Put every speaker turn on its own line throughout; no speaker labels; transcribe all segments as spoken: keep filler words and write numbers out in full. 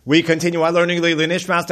We continue our learning. We are Nazir,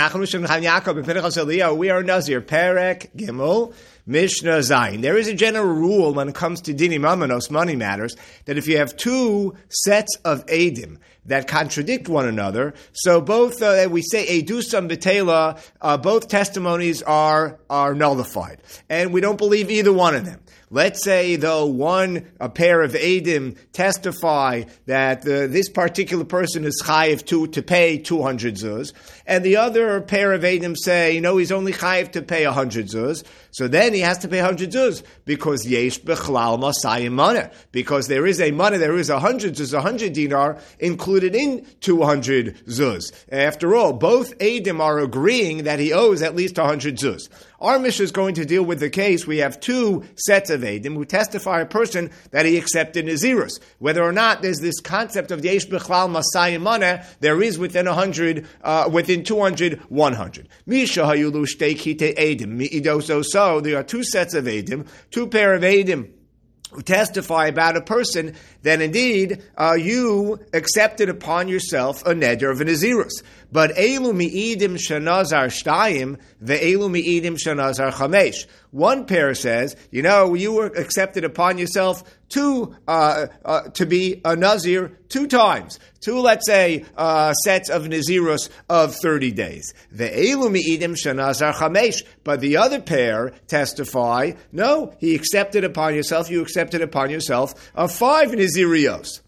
Perek Gimel, Mishnah Zayin. There is a general rule when it comes to Dinim Amanos, money matters, that if you have two sets of Eidim that contradict one another, so both, uh, we say Eidusam B'Tela, uh, both testimonies are, are nullified. And we don't believe either one of them. Let's say, though, one a pair of Eidim testify that uh, this particular person is chayiv to, to pay two hundred zuz, and the other pair of Eidim say, no, he's only chayiv to pay one hundred zuz, so then he has to pay one hundred zuz, because yesh bechlal masayim mana, because there is a mana, there is one hundred zuz, one hundred dinar, included in two hundred zuz. After all, both Eidim are agreeing that he owes at least one hundred zuz. Our Mishnah is going to deal with the case we have two sets of Eidim who testify a person that he accepted Nazirus. Whether or not there's this concept of Yesh Bechlal Masayim Maneh, there is within one hundred, uh, within two hundred, one hundred. Misha Hayulu Shtei Kite Eidim, Mi'idoso So, there are two sets of Eidim, two pair of Eidim who testify about a person that indeed uh, you accepted upon yourself a neder of a Nazirus. But elu mi'idim shanazar shtayim, ve'elu mi'idim shanazar chamesh. One pair says, you know, you were accepted upon yourself two, uh, uh, to be a Nazir two times. Two, let's say, uh, sets of Nazirus of thirty days. Ve'elu mi'idim shanazar chamesh. But the other pair testify, no, he accepted upon yourself, you accepted upon yourself uh, five Nazirios.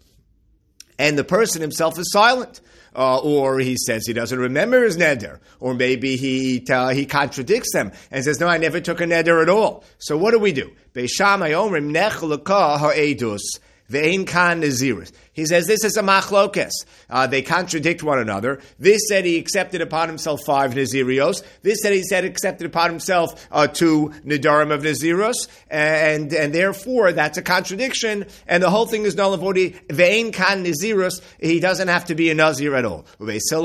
And the person himself is silent. Uh, or he says he doesn't remember his neder, or maybe he uh, he contradicts them and says, no, I never took a neder at all. So what do we do? Beishamai omrim nech leka ha'edus ve'ein kan nazirus. He says this is a machlokes. Uh, they contradict one another. This said he accepted upon himself five Nazirios. This said he said accepted upon himself uh, two Nadarim of Naziros. And, and therefore, that's a contradiction. And the whole thing is null and void. Ve'ein kan Naziros. He doesn't have to be a Nazir at all.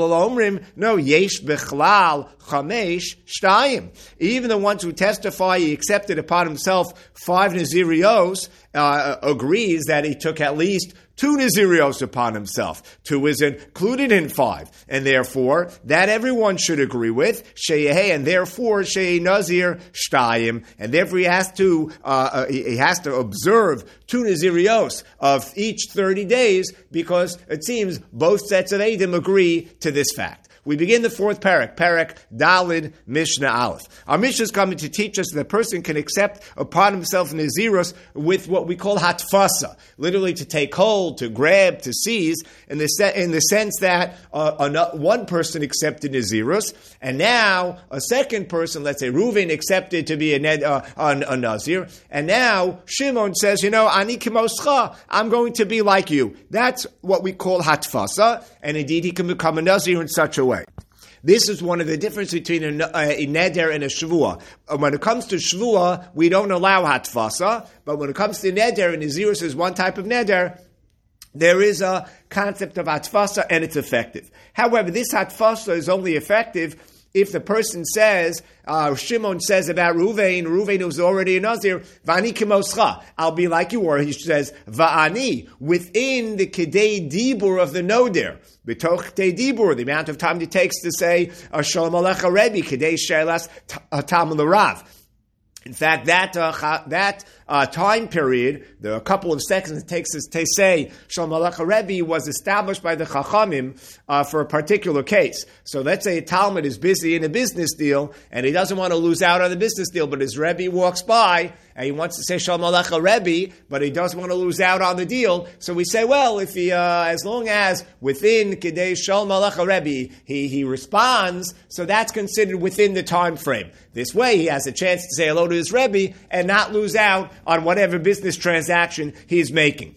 No, yesh bechlal chamesh shtayim. Even the ones who testify he accepted upon himself five Nazirios uh, agrees that he took at least two Nazirios upon himself. Two is included in five. And therefore, that everyone should agree with. Sheyeh, and therefore, Sheyeh Nazir Shtayim. And therefore, he has to, uh, he has to observe two Nazirios of each thirty days, because it seems both sets of Eidim agree to this fact. We begin the fourth parak, parak Dalid Mishnah Aleph. Our Mishnah is coming to teach us that a person can accept upon himself Nazirus with what we call hatfasa, literally to take hold, to grab, to seize, in the, se- in the sense that uh, one person accepted Nazirus, and now a second person, let's say Reuven, accepted to be a, ned, uh, a, a Nazir, and now Shimon says, you know, Ani kimoscha, I'm going to be like you. That's what we call hatfasa, and indeed he can become a Nazir in such a way. This is one of the differences between a, a, a neder and a shvua. When it comes to shvua, we don't allow hatfasa, but when it comes to neder, and Nazirus is one type of neder, there is a concept of hatfasa, and it's effective. However, this hatfasa is only effective if the person says, uh, Shimon says about Reuven, Reuven who's already a Nazir, Vani kimoscha, I'll be like you, or he says, Va'ani, within the Kedei Dibur of the Noder, B'toch Kedei Dibur, the amount of time it takes to say, Shalom Alecha Rebbe, Kedei Shelas Tam L'Rav. In fact, that uh, that uh, time period, the couple of seconds it takes us to say Shalom Alecha Rebbe, was established by the Chachamim uh, for a particular case. So let's say a Talmud is busy in a business deal, and he doesn't want to lose out on the business deal, but his Rebbe walks by, and he wants to say Shalom Alecha Rebbe, but he doesn't want to lose out on the deal. So we say, well, if he, uh, as long as within Kedei Shalom Alecha Rebbe, he, he responds, so that's considered within the time frame. This way, he has a chance to say hello to his Rebbe and not lose out on whatever business transaction he's making.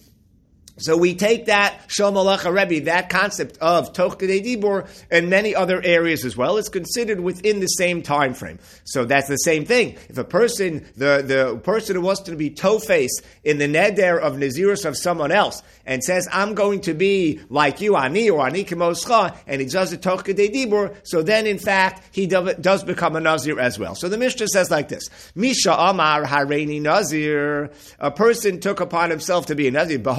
So we take that Shalom Alecha Rebbe, that concept of Toch Kedei Dibur, and many other areas as well. It's considered within the same time frame. So that's the same thing. If a person, the, the person who wants to be Tofes in the neder of Nazirus of someone else, and says, I'm going to be like you, Ani, or Ani Kimoscha, and he does the Toch Kedei Dibur, so then in fact, he do, does become a Nazir as well. So the Mishnah says like this, Misha Amar Hareini Nazir, a person took upon himself to be a Nazir. Behold, I'm going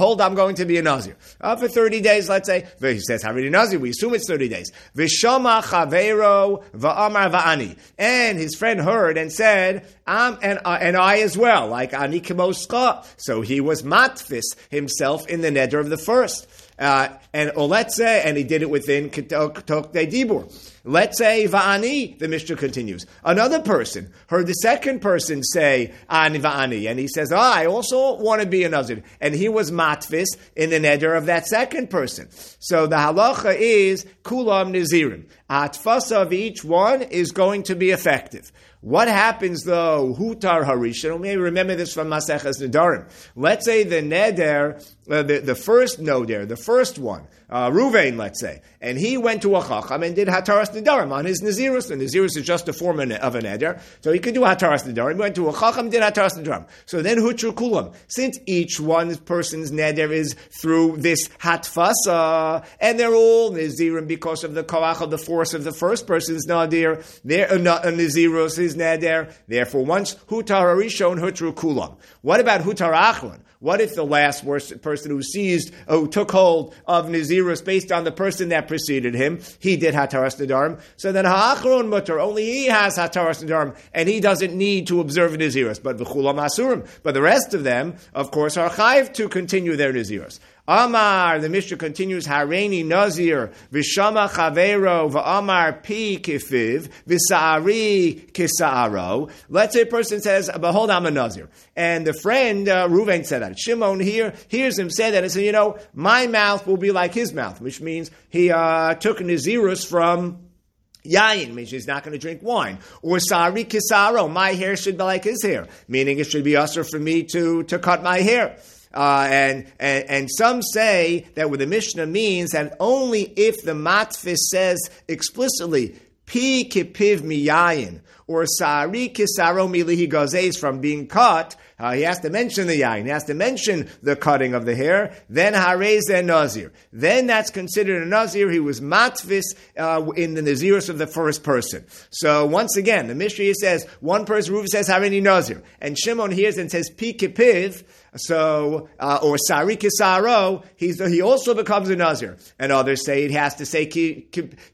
going to be a Nazir. Uh, for thirty days, let's say. He says, Harini Nazir, we assume it's thirty days. V'shama chaveiro v'amar va'ani. And his friend heard and said, um, and, uh, and I as well, like Ani Kimoscha. So he was matfis himself in the neder of the first. Uh, and or let's say, and he did it within Tok De Dibur. Let's say Va'ani, the Mishnah continues. Another person heard the second person say Ani Va'ani, and he says, oh, I also want to be a Nazir. And he was matfis in the neder of that second person. So the halacha is Kulam Nazirim. Atfasa of each one is going to be effective. What happens though? Hutar Harishon. Maybe remember this from Maseches Nedarim. Let's say the neder, uh, the, the first neder, the first one, uh, Ruvain, let's say, and he went to a chacham and did Hataras Nedarim on his Nazirus. The Nazirus is just a form of a neder, so he could do Hataras Nedarim. He went to a chacham, did Hataras Nedarim. So then Hutru Kulam. Since each one person's neder is through this Hatfasa, and they're all Nazirim because of the koach of the force of the first person's nadir, they're a, a Nazirus is neder. Therefore, once Hutar Harishon, Hutru Kulam. What about Hutar Achron? What if the last person who seized, who took hold of Nazirus based on the person that preceded him, he did Hataras Nedarim? So then Ha'achron Mutar, only he has Hataras Nedarim, and he doesn't need to observe Nazirus. But V'chulam Asurim. But the rest of them, of course, are chayiv to continue their Nazirus. Amar, the Mishnah continues, Hareini Nazir, Vishama Chavero, V'amar Pi Kifiv, V'sa'ari Kisa'aro. Let's say a person says, behold, I'm a Nazir. And the friend, uh, Ruvain said that. Shimon here hears him say that and says, you know, my mouth will be like his mouth, which means he uh, took Nazirus from Yayin, means he's not going to drink wine. Or Sari Kisaro, my hair should be like his hair, meaning it should be usher for me to, to cut my hair. Uh, and, and and some say that what the Mishnah means that only if the matfis says explicitly pi kipiv miyayin or sari kisaro milihi gazes from being cut, uh, he has to mention the yayin, he has to mention the cutting of the hair. Then harez and nazir, then that's considered a nazir. He was matfis uh, in the nazirus of the first person. So once again, the Mishnah says one person, Ruv says harini nazir, and Shimon hears and says pi kipiv. So, uh, or Sari Kisaro, he's, he also becomes a Nazir. And others say it has to say Ki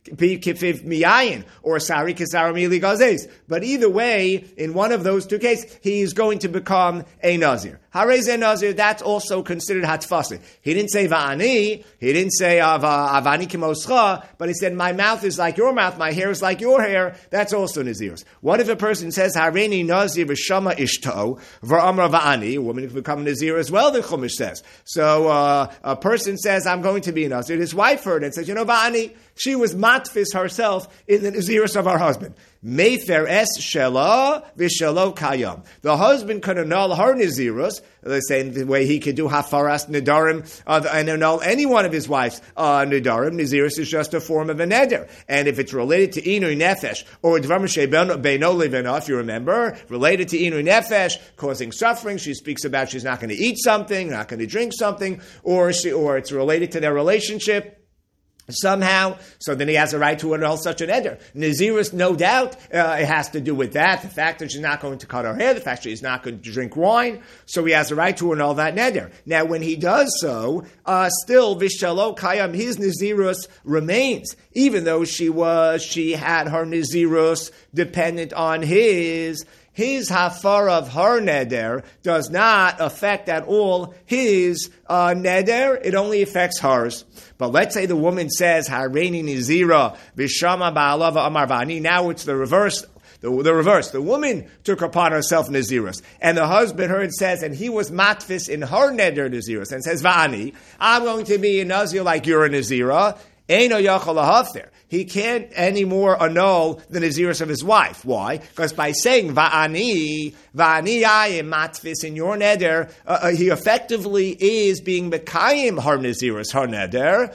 Kifiv Miyayin, or Sari Kisaro Mili Gazes. But either way, in one of those two cases, he's going to become a Nazir. Harez Nazir, that's also considered Hatfasi. He didn't say Va'ani, he didn't say Avani Kimoscha, but he said, my mouth is like your mouth, my hair is like your hair. That's also Nazirus. What if a person says, Hareini Nazir V'shama Ishto, V'amra Va'ani, a woman can become Nazir as well, the Chumash says. So uh, a person says, I'm going to be a Nazir. His wife heard it and says, you know, Va'ani, she was matfis herself in the Nazirus of her husband. Mefer es shela v'shelo kayam. The husband can annul her Nazirus, the same way he could do hafaras nedarim uh, and annul any one of his wife's uh, nedarim. Nazirus is just a form of a neder. And if it's related to inui nefesh, or dvar beino levena, if you remember, related to inui nefesh, causing suffering, she speaks about she's not going to eat something, not going to drink something, or she, or it's related to their relationship somehow, so then he has a right to annul such an eder. Nazirus, no doubt, uh, it has to do with that, the fact that she's not going to cut her hair, the fact that she's not going to drink wine, so he has a right to annul that neder. Now, when he does so, uh, still, Vishalo Kayam, his Nazirus remains, even though she was, she had her Nazirus dependent on his. His hafar of her neder does not affect at all his uh, neder. It only affects hers. But let's say the woman says, Hareini Nizira, Vishama Ba'alava Amarvani. Now it's the reverse. The, the reverse. The woman took upon herself Nazirus. And the husband heard says, and he was matfis in her neder Nazirus, and says, Va'ani, I'm going to be a Nazir like you're a Nazira. Eino yachal lahafter. He can't anymore annul the Nazirus of his wife. Why? Because by saying Va'ani, Va'ani ayim matfis in your neder, uh, uh, he effectively is being Mekayim her Nazirus, her neder.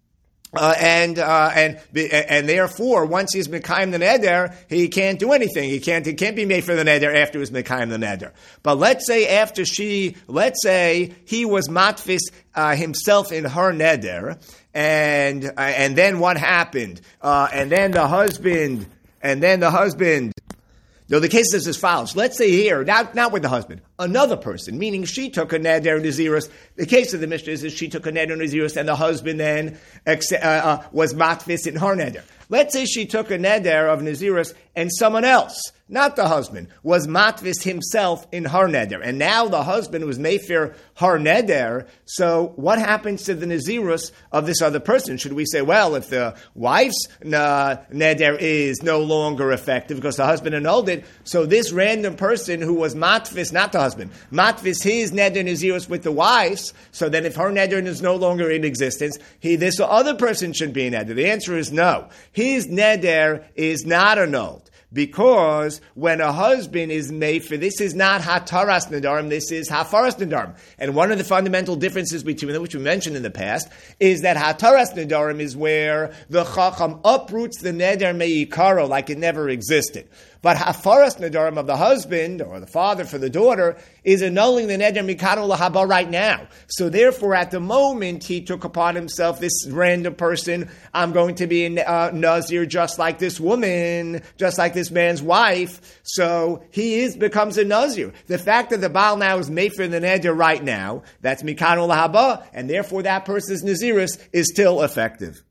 Uh, and uh, and and therefore, once he's mekayim the neder, he can't do anything. He can't he can't be made for the neder after he's mekayim the neder. But let's say after she, let's say he was matfis uh, himself in her neder, and uh, and then what happened? Uh, and then the husband, and then the husband. No, the case is as follows. Let's say here, not, not with the husband, another person, meaning she took a neder nazirus. The case of the Mishnah is that she took a neder nazirus and the husband then uh, uh, was matfis in her neder. Let's say she took a neder of nazirus and someone else, not the husband, was matvis himself in her neder. And now the husband was meifir her neder. So what happens to the nazirus of this other person? Should we say, well, if the wife's uh, neder is no longer effective because the husband annulled it, so this random person who was matvis, not the husband, matvis his neder nazirus with the wife's, so then if her neder is no longer in existence, he this other person should be a neder. The answer is no. His neder is not annulled. Because when a husband is made for, this is not hataras nedarim, this is hafaras nedarim. And one of the fundamental differences between them, which we mentioned in the past, is that hataras nedarim is where the chacham uproots the neder meikaro like it never existed. But hafaras nedarim of the husband or the father for the daughter is annulling the neder mikano lahaba right now. So therefore, at the moment, he took upon himself this random person. I'm going to be a uh, nazir just like this woman, just like this man's wife. So he is becomes a nazir. The fact that the Baal now is made for the neder right now, that's mikano lahaba, and therefore that person's nazirus is still effective.